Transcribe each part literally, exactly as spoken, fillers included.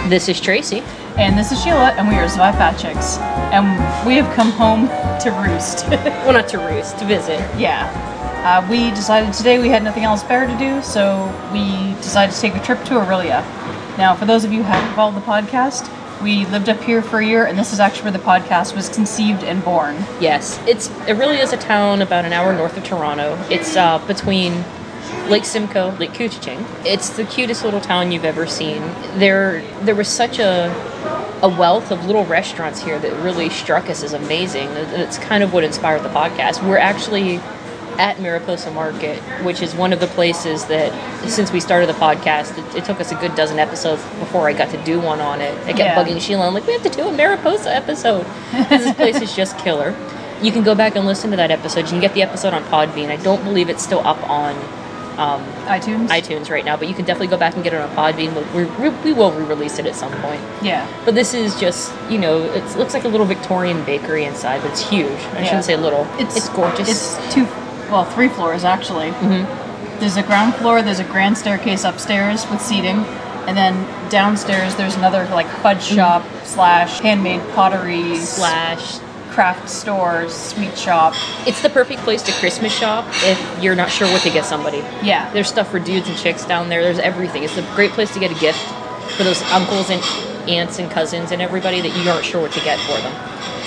This is Tracy. And this is Sheila, and we are Survive Fat Chicks. And we have come home to roost. Well, not to roost, to visit. Yeah. Uh, we decided today we had nothing else better to do, so we decided to take a trip to Orillia. Now, for those of you who haven't followed the podcast, we lived up here for a year, and this is actually where the podcast was conceived and born. Yes, it's Orillia is a town about an hour north of Toronto. It's uh, between Lake Simcoe, Lake Couchiching. It's the cutest little town you've ever seen. There, there was such a a wealth of little restaurants here that really struck us as amazing. It's kind of what inspired the podcast. We're actually at Mariposa Market, which is one of the places that, since we started the podcast, it, it took us a good dozen episodes before I got to do one on it. I kept Yeah. bugging Sheila. I'm like, we have to do a Mariposa episode. This place is just killer. You can go back and listen to that episode. You can get the episode on Podbean. I don't believe it's still up on um, iTunes? iTunes right now, but you can definitely go back and get it on Podbean. We, we, we will re-release it at some point. Yeah. But this is just, you know, it looks like a little Victorian bakery inside, but it's huge. I Yeah. shouldn't say little. It's, it's gorgeous. It's two, well, three floors, actually. Mm-hmm. There's a ground floor, there's a grand staircase upstairs with seating, and then downstairs there's another, like, fudge shop slash handmade pottery Slash. craft store, sweet shop. It's the perfect place to Christmas shop if you're not sure what to get somebody. Yeah. There's stuff for dudes and chicks down there. There's everything. It's a great place to get a gift for those uncles and aunts and cousins and everybody that you aren't sure what to get for them.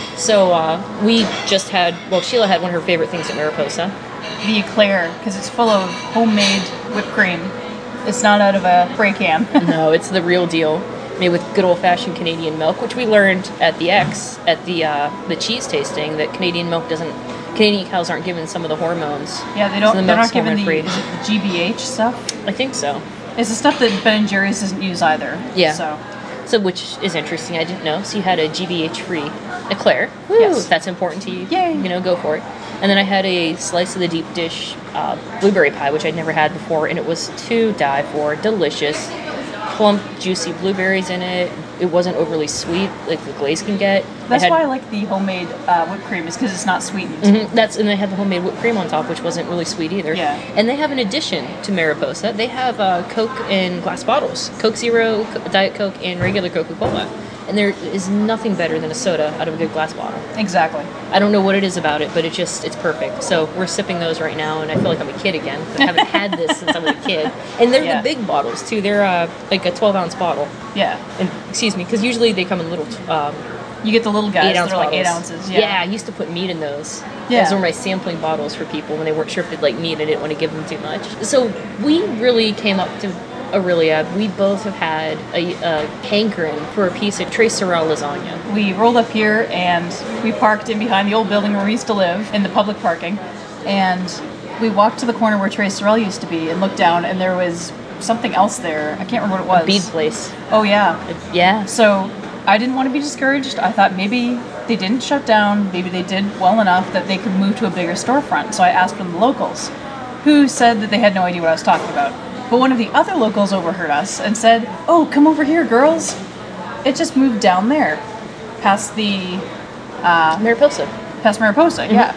So uh, we just had, well, Sheila had one of her favorite things at Mariposa. The eclair, because it's full of homemade whipped cream. It's not out of a spray can. No, it's the real deal. Made with good old-fashioned Canadian milk, which we learned at the X, at the uh, the cheese tasting, that Canadian milk doesn't, Canadian cows aren't given some of the hormones. Yeah, they don't. So the they're milk's not given the, hormone-free. is it the G B H stuff. I think so. It's the stuff that Ben and Jerry's doesn't use either. Yeah. So. So, which is interesting. I didn't know. So you had a G B H-free eclair. Woo, Yes. if that's important to you. Yay. You know, go for it. And then I had a slice of the deep dish uh, blueberry pie, which I'd never had before, and it was to die for. Delicious. Plump, juicy blueberries in it. It wasn't overly sweet, like the glaze can get. That's It had, why I like the homemade uh, whipped cream, is because it's not sweetened. Mhm, that's and they had the homemade whipped cream on top, which wasn't really sweet either. Yeah. And they have an addition to Mariposa. They have uh, Coke in glass bottles, Coke Zero, Co- Diet Coke, and regular Coca-Cola. And there is nothing better than a soda out of a good glass bottle. Exactly. I don't know what it is about it, but it just, it's perfect. So we're sipping those right now, and I feel like I'm a kid again. I haven't had this since I was a kid. And they're Yeah. the big bottles, too. They're uh, like a twelve ounce bottle. Yeah. And excuse me, because usually they come in little um, You get the little guys. eight ounce They're like bottles. eight ounces. Yeah. I used to put meat in those. Yeah. Those were my sampling bottles for people when they weren't sure if they'd like meat. I didn't want to give them too much. So we really came up to Orillia. We both have had a, a hankering for a piece of Tres Sorel lasagna. We rolled up here and we parked in behind the old building where we used to live in the public parking, and we walked to the corner where Tres Sorel used to be and looked down, and there was something else there. I can't remember what it was. Bead place. Oh yeah. It- yeah. So I didn't want to be discouraged. I thought maybe they didn't shut down. Maybe they did well enough that they could move to a bigger storefront. So I asked from the locals, who said that they had no idea what I was talking about. But one of the other locals overheard us and said, "Oh, come over here, girls. It just moved down there, past the Mariposa. past Mariposa." Yeah.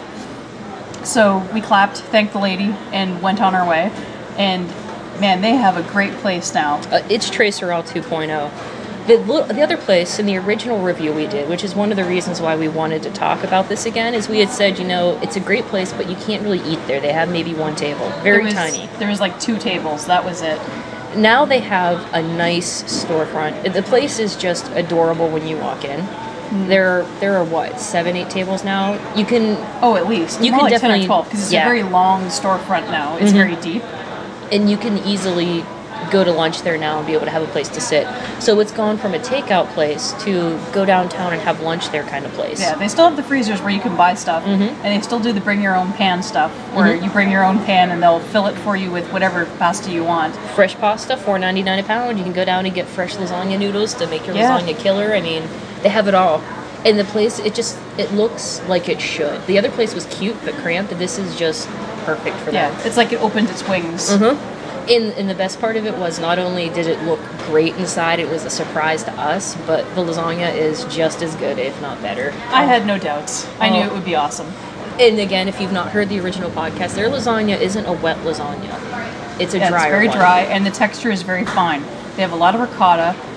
So we clapped, thanked the lady, and went on our way. And man, they have a great place now. Uh, it's Tres Sorel two point oh. The, lo- the other place in the original review we did, which is one of the reasons why we wanted to talk about this again, is we had said, you know, it's a great place, but you can't really eat there. They have maybe one table. Very There was- tiny. There was like two tables. That was it. Now they have a nice storefront. The place is just adorable when you walk in. There, there are what, seven, eight tables now. You can, Oh, at least. You More can like ten definitely- or twelve, because it's yeah. a very long storefront now. It's very deep. and you can easily go to lunch there now and be able to have a place to sit. So it's gone from a takeout place to go downtown and have lunch there kind of place. Yeah, they still have the freezers where you can buy stuff, Mhm. and they still do the bring your own pan stuff, where Mhm. you bring your own pan and they'll fill it for you with whatever pasta you want. Fresh pasta, four ninety-nine a pound. You can go down and get fresh lasagna noodles to make your Yeah. lasagna killer. I mean, they have it all. And the place, it just, it looks like it should. The other place was cute but cramped. This is just perfect for Yeah, them. it's like it opened its wings. Mm-hmm. And, and the best part of it was not only did it look great inside, it was a surprise to us, but the lasagna is just as good, if not better. I had no doubts. I knew Oh. it would be awesome. And again, if you've not heard the original podcast, their lasagna isn't a wet lasagna. It's a Yeah, drier it's very one. dry, and the texture is very fine. They have a lot of ricotta.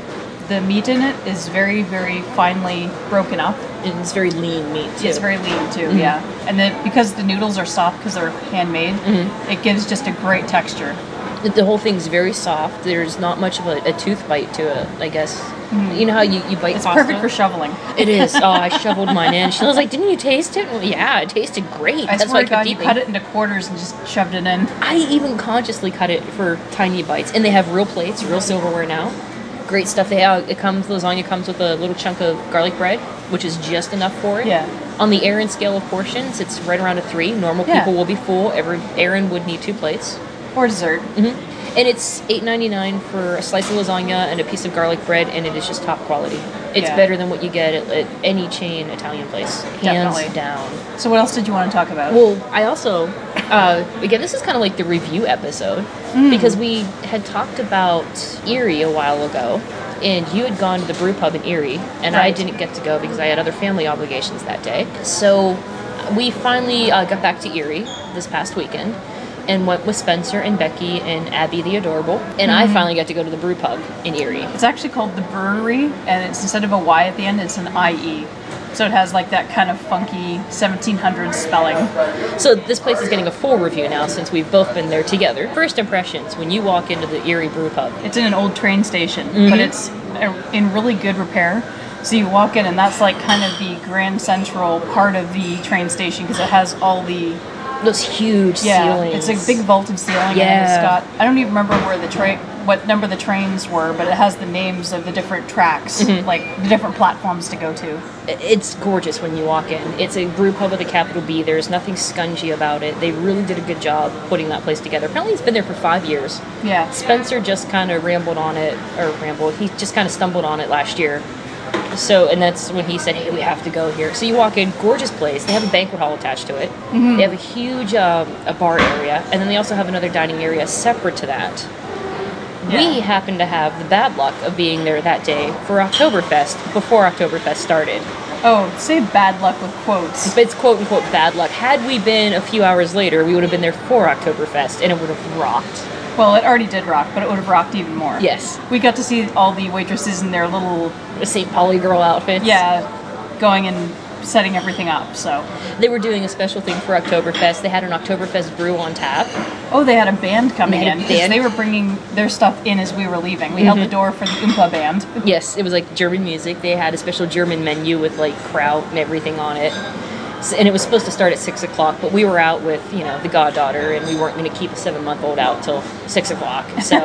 the meat in it is very, very finely broken up. And it's very lean meat too. It's very lean too, mm-hmm. yeah. And then because the noodles are soft because they're handmade, mm-hmm. it gives just a great texture. The whole thing's very soft. There's not much of a, a tooth bite to it, I guess. Mm. You know how you, you bite It's pasta? perfect for shoveling. It is. Oh, I shoveled mine in. She was like, didn't you taste it? Well, yeah, it tasted great. I That's swear why I to kept God, you eating. cut it into quarters and just shoved it in. I even consciously cut it for tiny bites. And they have real plates, real silverware now. Great stuff. They have, it comes, lasagna comes with a little chunk of garlic bread, which is just enough for it. Yeah. On the Aaron scale of portions, it's right around a three. Normal Yeah. people will be full. Every Aaron would need two plates. Or dessert. Mm-hmm. And it's eight ninety-nine for a slice of lasagna and a piece of garlic bread, and it is just top quality. It's Yeah. better than what you get at, at any chain Italian place, hands Definitely. down. So what else did you want to talk about? Well, I also, uh, again, this is kind of like the review episode, Mm. because we had talked about Erie a while ago, and you had gone to the brew pub in Erie, and I Right. didn't get to go because I had other family obligations that day. So we finally uh, got back to Erie this past weekend, and went with Spencer and Becky and Abby the Adorable, and I finally got to go to the brew pub in Erie. It's actually called the Brewery, and it's instead of a Y at the end, it's an I E. So it has like that kind of funky seventeen hundreds spelling. So this place is getting a full review now since we've both been there together. First impressions when you walk into the Erie brew pub. It's in an old train station, Mm-hmm. but it's uh, in really good repair. So you walk in, and that's like kind of the grand central part of the train station because it has all the Those huge yeah, ceilings. it's a big vaulted ceiling. And Yeah. it's got I don't even remember where the train, what number the trains were, but it has the names of the different tracks, Mm-hmm. like the different platforms to go to. It's gorgeous when you walk in. It's a brew pub with a capital B. There's nothing scungy about it. They really did a good job putting that place together. Apparently it's been there for five years. Yeah, Spencer just kind of rambled on it, or rambled, he just kind of stumbled on it last year. So, and that's when he said, hey, we have to go here. So you walk in, gorgeous place. They have a banquet hall attached to it. Mm-hmm. They have a huge um, a bar area, and then they also have another dining area separate to that. Yeah. We happened to have the bad luck of being there that day for Oktoberfest, before Oktoberfest started. Oh, say bad luck with quotes. But it's quote-unquote bad luck. Had we been a few hours later, we would have been there for Oktoberfest, and it would have rocked. Well, it already did rock, but it would have rocked even more. Yes. We got to see all the waitresses in their little, The Saint Pauli girl outfits. yeah, going and setting everything up, so. They were doing a special thing for Oktoberfest. They had an Oktoberfest brew on tap. Oh, they had a band coming They had a in, because band? they were bringing their stuff in as we were leaving. We held the door for the Oompa band. Yes, it was like German music. They had a special German menu with like kraut and everything on it. S- And it was supposed to start at six o'clock, but we were out with, you know, the goddaughter, and we weren't going to keep a seven-month-old out till six o'clock. So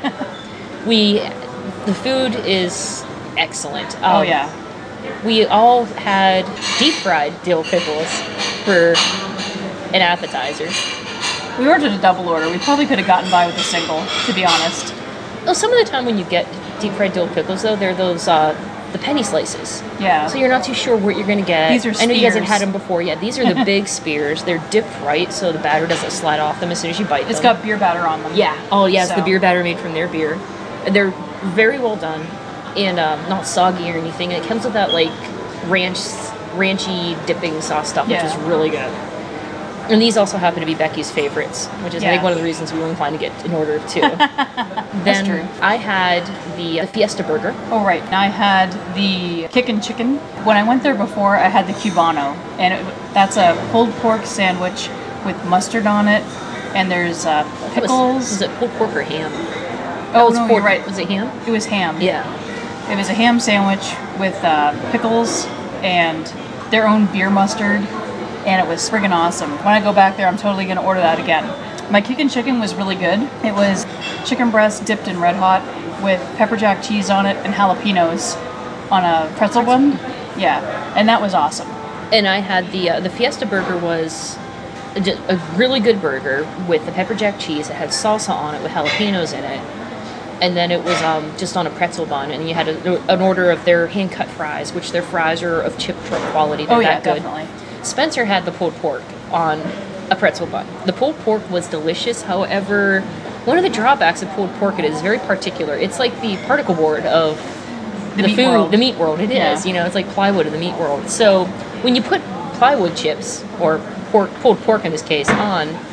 we, the food is excellent. Oh, Um, yeah. We all had deep-fried dill pickles for an appetizer. We ordered a double order. We probably could have gotten by with a single, to be honest. Oh, some of the time when you get deep-fried dill pickles, though, they're those, uh, the penny slices. Yeah. So you're not too sure what you're going to get. These are I know you guys have spears. had them before. Yeah, these are the big spears. They're dipped right, so the batter doesn't slide off them as soon as you bite It's them. got beer batter on them. Yeah. Oh, yeah, it's the So- beer batter made from their beer. And they're very well done and um, not soggy or anything. And it comes with that, like, ranch, ranchy dipping sauce stuff, which Yeah. is really good. And these also happen to be Becky's favorites, which is, I Yeah. think, one of the reasons we were inclined to get an order of two. Then true. I had the, uh, Fiesta Burger. Oh, right. And I had the Kickin' Chicken. When I went there before, I had the Cubano. And it, that's a pulled pork sandwich with mustard on it. And there's uh, Was, pickles. was it pulled pork or ham? oh, it's no, pork. you're right. Was it ham? It was ham. Yeah. It was a ham sandwich with uh, pickles and their own beer mustard, and it was friggin' awesome. When I go back there, I'm totally gonna order that again. My Kickin' Chicken was really good. It was chicken breast dipped in Red Hot with pepper jack cheese on it and jalapenos on a pretzel bun. Yeah, and that was awesome. And I had the uh, the Fiesta Burger was a, ju- a really good burger with the pepper jack cheese. It had salsa on it with jalapenos in it. And then it was um, just on a pretzel bun, and you had a, an order of their hand-cut fries, which their fries are of chip truck quality. They're Oh yeah, that good. definitely. Spencer had the pulled pork on a pretzel bun. The pulled pork was delicious. However, one of the drawbacks of pulled pork, it is very particular. It's like the particle board of The the, meat food, world. the meat world. It is, Yeah. you know, it's like plywood in the meat world. So when you put plywood chips or pork, pulled pork in this case on,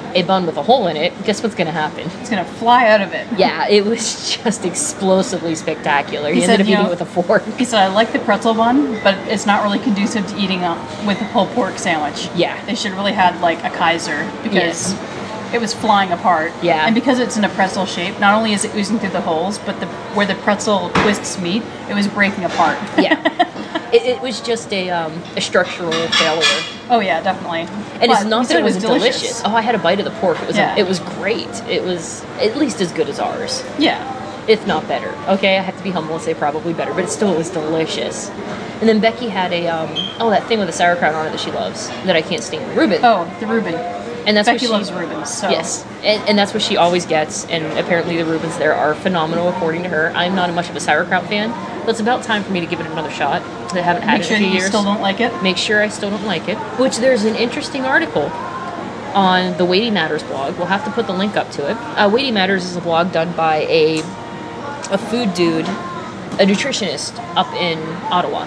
a bun with a hole in it, guess what's going to happen? It's gonna fly out of it. Yeah, it was just explosively spectacular. He, He ended said, up you eating know- it with a fork. He said, I like the pretzel bun, but it's not really conducive to eating a, with a pulled pork sandwich. Yeah. They should really had like a Kaiser because it was flying apart. Yeah. And because it's in a pretzel shape, not only is it oozing through the holes, but the where the pretzel twists meat, it was breaking apart. Yeah. It, it was just a, um, a structural failure. Oh yeah, definitely. And But it's not he said that it wasn't delicious. Oh, I had a bite of the pork. It was Yeah. it was great. It was at least as good as ours, Yeah. if not better. Okay, I have to be humble and say probably better, but it still was delicious. And then Becky had a um, oh that thing with the sauerkraut on it that she loves that I can't stand, Reuben. Oh, the Reuben. and that's Becky what she, loves Reubens. So. Yes, and, and that's what she always gets. And apparently the Reubens there are phenomenal, according to her. I'm not much of a sauerkraut fan, but it's about time for me to give it another shot. I haven't had Make it sure in a that few you years. still don't like it. Make sure I still don't like it. Which there's an interesting article on the Weighty Matters blog. We'll have to put the link up to it. Uh, Weighty Matters is a blog done by a a food dude, a nutritionist up in Ottawa.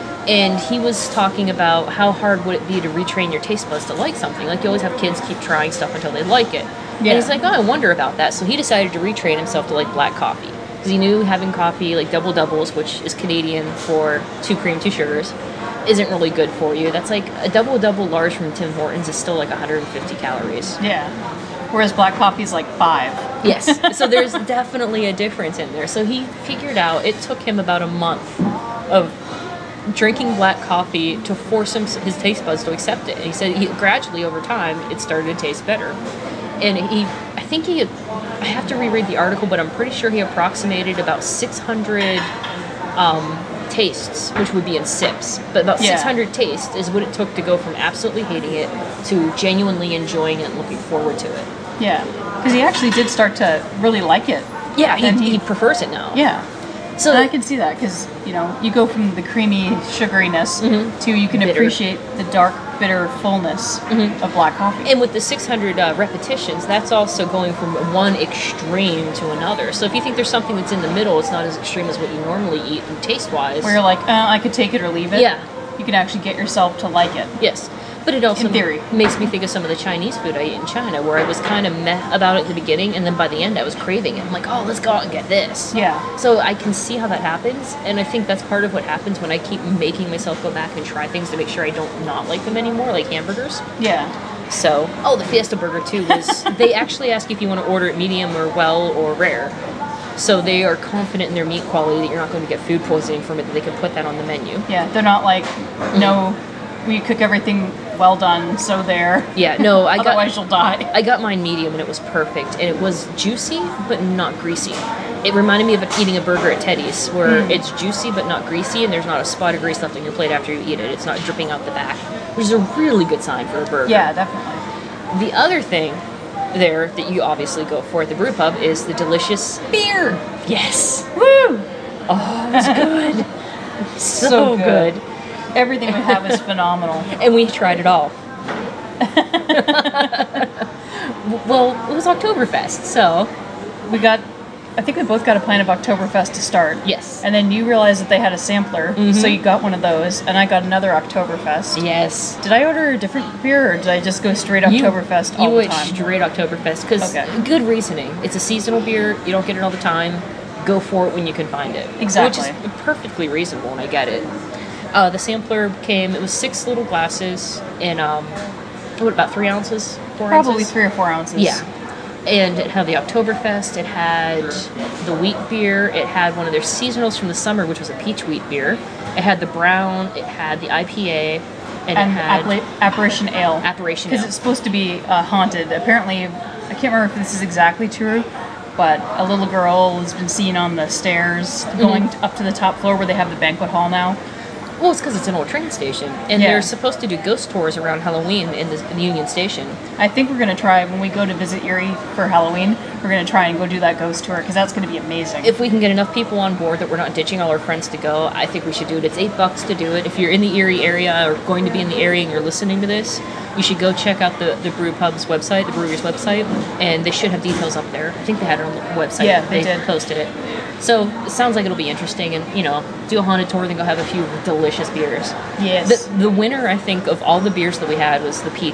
And he was talking about how hard would it be to retrain your taste buds to like something. Like, you always have kids keep trying stuff until they like it. And Yeah. he's like, oh, I wonder about that. So he decided to retrain himself to like black coffee. Because he knew having coffee, like double doubles, which is Canadian for two cream, two sugars, isn't really good for you. That's like a double double large from Tim Hortons is still like one hundred fifty calories. Yeah. Whereas black coffee is like five. Yes. So there's definitely a difference in there. So he figured out it took him about a month of drinking black coffee to force him his taste buds to accept it. And he said he, gradually over time it started to taste better. And he, I think he, I have to reread the article, but I'm pretty sure he approximated about six hundred um, tastes, which would be in sips. But about Yeah. six hundred tastes is what it took to go from absolutely hating it to genuinely enjoying it and looking forward to it. Yeah. Because he actually did start to really like it. Yeah, he, And he- he prefers it now. Yeah. So And I can see that because, you know, you go from the creamy sugariness to you can Bitter. appreciate the dark, bitter fullness of black coffee. And with the six hundred uh, repetitions, that's also going from one extreme to another. So if you think there's something that's in the middle, it's not as extreme as what you normally eat and taste-wise. Where you're like, uh, I could take it or leave it. Yeah. You can actually get yourself to like it. Yes. But it also In theory. makes me think of some of the Chinese food I eat in China, where I was kind of meh about it at the beginning, and then by the end I was craving it. I'm like, oh, let's go out and get this. Yeah. So I can see how that happens, and I think that's part of what happens when I keep making myself go back and try things to make sure I don't not like them anymore, like hamburgers. Yeah. So, oh, the Fiesta Burger too was. They actually ask you if you want to order it medium or well or rare. So they are confident in their meat quality that you're not going to get food poisoning from it. That they can put that on the menu. Yeah. They're not like, no, we cook everything well done, so there. Yeah, no, I got. Otherwise you'll die. I got mine medium and it was perfect, and it was juicy but not greasy. It reminded me of eating a burger at Teddy's, where Mm. it's juicy but not greasy, and there's not a spot of grease left on your plate after you eat it. It's not dripping out the back, which is a really good sign for a burger. Yeah, definitely. The other thing there that you obviously go for at the brew pub is the delicious Beer. yes. Woo! Oh, it's good. so, So good. good. Everything we have is phenomenal. And we tried it all. Well, it was Oktoberfest, so We got, I think we both got a pint of Oktoberfest to start. yes. And then you realized that they had a sampler, so you got one of those, and I got another Oktoberfest. Yes. Did I order a different beer, or did I just go straight You- Oktoberfest You all the went time? straight Oktoberfest because Okay. good reasoning. It's a seasonal beer. You don't get it all the time. Go for it when you can find it. Exactly. Which is perfectly reasonable, and I get it. Uh, the sampler came. It was six little glasses in um, what about three ounces? Four Probably ounces? three or four ounces. Yeah. And it had the Oktoberfest, it had the wheat beer, it had one of their seasonals from the summer, which was a peach wheat beer. It had the brown, it had the I P A, and, And it had Appla- Apparition Ale. Apparition Because Ale. it's supposed to be uh, haunted. Apparently, I can't remember if this is exactly true, but a little girl has been seen on the stairs going Mm-hmm. up to the top floor where they have the banquet hall now. Well, it's because it's an old train station, and Yeah. they're supposed to do ghost tours around Halloween in the, in the Union Station. I think we're going to try, when we go to visit Erie for Halloween, we're going to try and go do that ghost tour, because that's going to be amazing. If we can get enough people on board that we're not ditching all our friends to go, I think we should do it. It's eight bucks to do it. If you're in the Erie area or going to be in the area and you're listening to this, you should go check out the, the Brew Pub's website, the brewery's website, and they should have details up there. I think they had it on the website. Yeah, they did. posted it. So it sounds like it'll be interesting, and you know, do a haunted tour, then go have a few delicious beers. Yes. The, the winner, I think, of all the beers that we had was the peach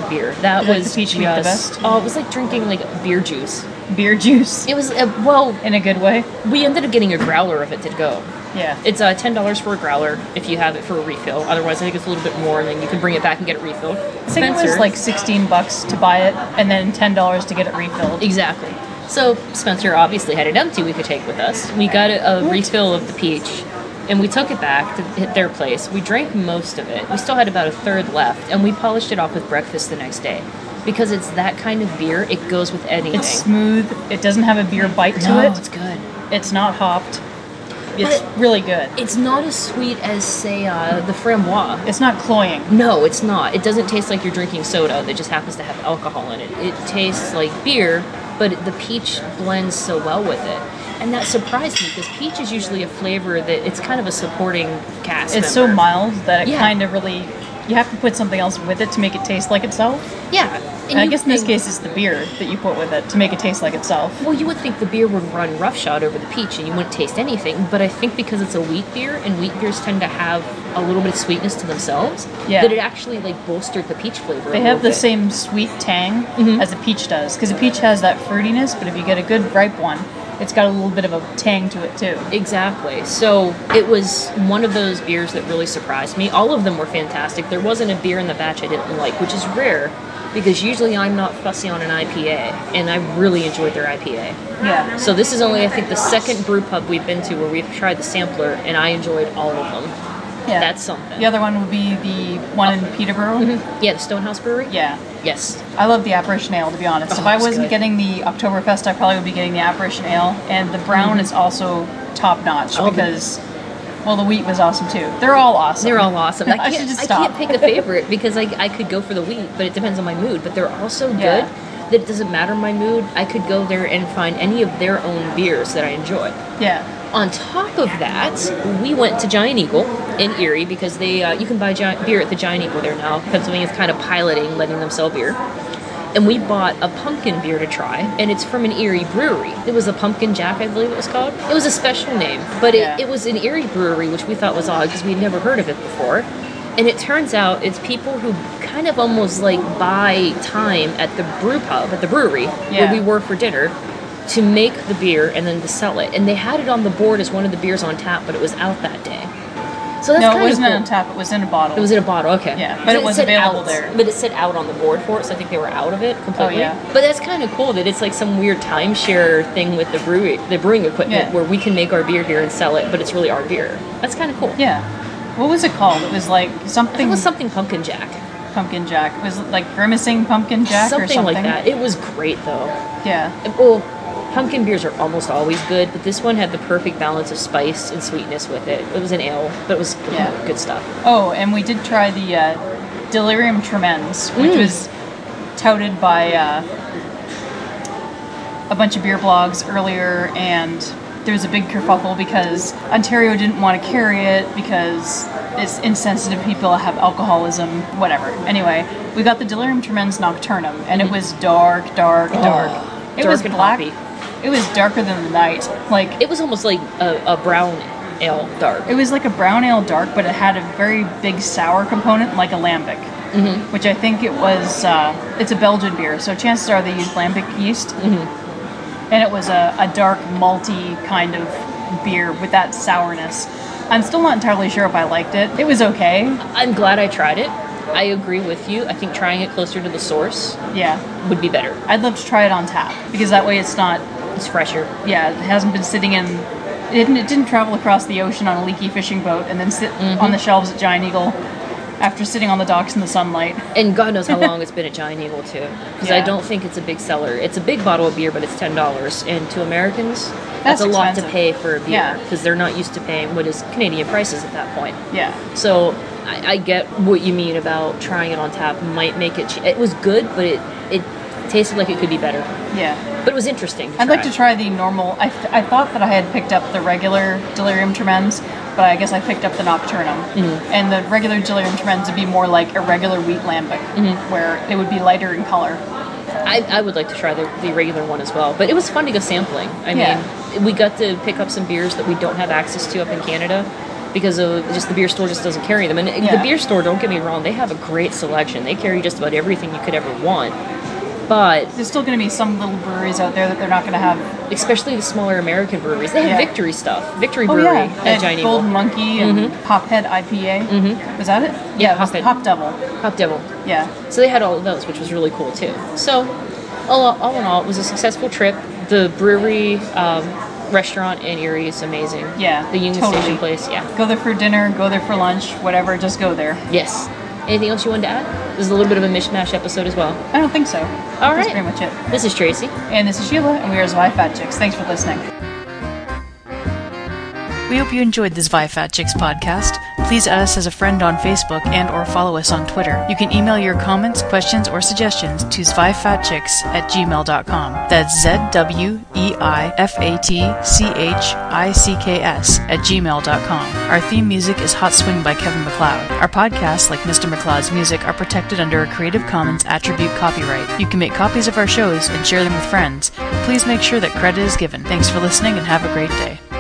beer. That You like was the peach wheat the just, best? oh, it was like drinking like beer juice. Beer juice. It was uh, well, In a good way. we ended up getting a growler of it to go. Yeah. It's uh, ten dollars for a growler if you have it for a refill. Otherwise, I think it's a little bit more, and then you can bring it back and get it refilled. I think it was like sixteen bucks to buy it, and then ten dollars to get it refilled. Exactly. So Spencer obviously had it empty we could take with us. We got a, a refill of the peach, and we took it back to hit their place. We drank most of it. We still had about a third left, and we polished it off with breakfast the next day. Because it's that kind of beer, it goes with anything. It's smooth. It doesn't have a beer bite to no, it. it's good. It's not hopped. It's But- really good. It's not as sweet as, say, uh, the Frambois. It's not cloying. No, it's not. It doesn't taste like you're drinking soda that just happens to have alcohol in it. It tastes like beer, but the peach blends so well with it. And that surprised me because peach is usually a flavor that it's kind of a supporting cast It's so member. mild that it Yeah. kind of really. You have to put something else with it to make it taste like itself. Yeah. And I you guess in this think- case, it's the beer that you put with it to make it taste like itself. Well, you would think the beer would run roughshod over the peach and you wouldn't taste anything, but I think because it's a wheat beer and wheat beers tend to have a little bit of sweetness to themselves, Yeah. that it actually like bolstered the peach flavor. They a have little the bit. same sweet tang Mhm. as a peach does, because a peach has that fruitiness, but if you get a good ripe one, it's got a little bit of a tang to it too. Exactly. So it was one of those beers that really surprised me. All of them were fantastic. There wasn't a beer in the batch I didn't like, which is rare because usually I'm not fussy on an I P A, and I really enjoyed their I P A. Yeah. So this is only, I think, the second brew pub we've been to where we've tried the sampler, and I enjoyed all of them. Yeah. That's something. The other one would be the one in Peterborough. Yeah, the Stonehouse Brewery? Yeah. Yes. I love the Apparition Ale, to be honest. Oh, if I it's wasn't good. getting the Oktoberfest, I probably would be getting the Apparition Ale. And the brown is also top notch Oh, the- because, well, the wheat was awesome too. They're all awesome. They're all awesome. I I can't, should just I stop. can't pick a favorite because I, I could go for the wheat, but it depends on my mood. But they're all so good Yeah. that it doesn't matter my mood. I could go there and find any of their own beers that I enjoy. Yeah. On top of that, we went to Giant Eagle in Erie because they uh, you can buy giant beer at the Giant Eagle there now. Pennsylvania's kind of piloting letting them sell beer. And we bought a pumpkin beer to try, and it's from an Erie brewery. It was a Pumpkin Jack, I believe it was called. It was a special name, but it, Yeah. it was an Erie brewery, which we thought was odd because we'd never heard of it before. And it turns out it's people who kind of almost like buy time at the brew pub, at the brewery, Yeah. where we were for dinner, to make the beer and then to sell it. And they had it on the board as one of the beers on tap, but it was out that day. So that's No, kind it wasn't of cool. on tap. It was in a bottle. It was in a bottle, okay. Yeah, but it was said available out, there. But it said out on the board for it, so I think they were out of it completely. Oh, yeah. But that's kind of cool that it's like some weird timeshare thing with the brewery, the brewing equipment, Yeah. where we can make our beer here and sell it, but it's really our beer. That's kind of cool. Yeah. What was it called? It was like something It was something Pumpkin Jack, Pumpkin Jack. It was like Grimacing Pumpkin Jack something, or something. like that. It was great though. Yeah. Well, pumpkin beers are almost always good, but this one had the perfect balance of spice and sweetness with it. It was an ale, but it was Yeah. good stuff. Oh, and we did try the uh, Delirium Tremens, which Mm. was touted by uh, a bunch of beer blogs earlier, and there was a big kerfuffle because Ontario didn't want to carry it because it's insensitive people have alcoholism, whatever. Anyway, we got the Delirium Tremens Nocturnum, and it was dark, dark, dark. it dark was and black. hoppy. It was darker than the night. Like It was almost like a, a brown ale dark. it was like a brown ale dark, but it had a very big sour component, like a lambic, mm-hmm. which I think it was. Uh, it's a Belgian beer, so chances are they use lambic yeast. Mm-hmm. And it was a, a dark, malty kind of beer with that sourness. I'm still not entirely sure if I liked it. It was okay. I'm glad I tried it. I agree with you. I think trying it closer to the source Yeah, would be better. I'd love to try it on tap because that way it's not. It's fresher. Yeah, it hasn't been sitting in. It didn't, it didn't travel across the ocean on a leaky fishing boat and then sit Mm-hmm. on the shelves at Giant Eagle after sitting on the docks in the sunlight. And God knows how long it's been at Giant Eagle, too. Because I Yeah. don't think it's a big seller. It's a big bottle of beer, but it's ten dollars. And to Americans, that's, That's a lot to expensive. pay for a beer. Yeah. Because they're not used to paying what is Canadian prices at that point. Yeah. So I, I get what you mean about trying it on tap might make it... Che- it was good, but it, it tasted like it could be better. Yeah. But it was interesting. I'd like to try the normal. I, th- I thought that I had picked up the regular Delirium Tremens, but I guess I picked up the Nocturnum. Mm-hmm. And the regular Delirium Tremens would be more like a regular wheat lambic, Mm-hmm. where it would be lighter in color. I, I would like to try the, the regular one as well. But it was fun to go sampling. I Yeah. mean, we got to pick up some beers that we don't have access to up in Canada. because of just the beer store just doesn't carry them. And Yeah. the beer store, don't get me wrong, they have a great selection. They carry just about everything you could ever want. But There's still going to be some little breweries out there that they're not going to have. especially the smaller American breweries, they have Yeah. Victory stuff. Victory Oh Brewery yeah, they at had Giant Golden Eagle. Monkey and Hophead I P A. Mm-hmm. Was that it? Yeah, it was Hophead. Hop Devil. Hop Devil. Yeah. So they had all of those, which was really cool too. So, all, all in all, it was a successful trip. The brewery, um, restaurant in Erie is amazing. Yeah, The Union totally. Station place, yeah. Go there for dinner, go there for lunch, whatever, just go there. Yes. Anything else you wanted to add? This is a little bit of a mishmash episode as well. I don't think so. All That's right. pretty much it. This is Tracy. And this is Sheila, and we are Zvi Fat Chicks. Thanks for listening. We hope you enjoyed this Zvi Fat Chicks podcast. Please add us as a friend on Facebook and or follow us on Twitter. You can email your comments, questions, or suggestions to zvifatchicks at gmail dot com. That's Z W E I F A T C H I C K S at gmail dot com. Our theme music is Hot Swing by Kevin MacLeod. Our podcasts, like Mister MacLeod's music, are protected under a Creative Commons attribute copyright. You can make copies of our shows and share them with friends, but please make sure that credit is given. Thanks for listening and have a great day.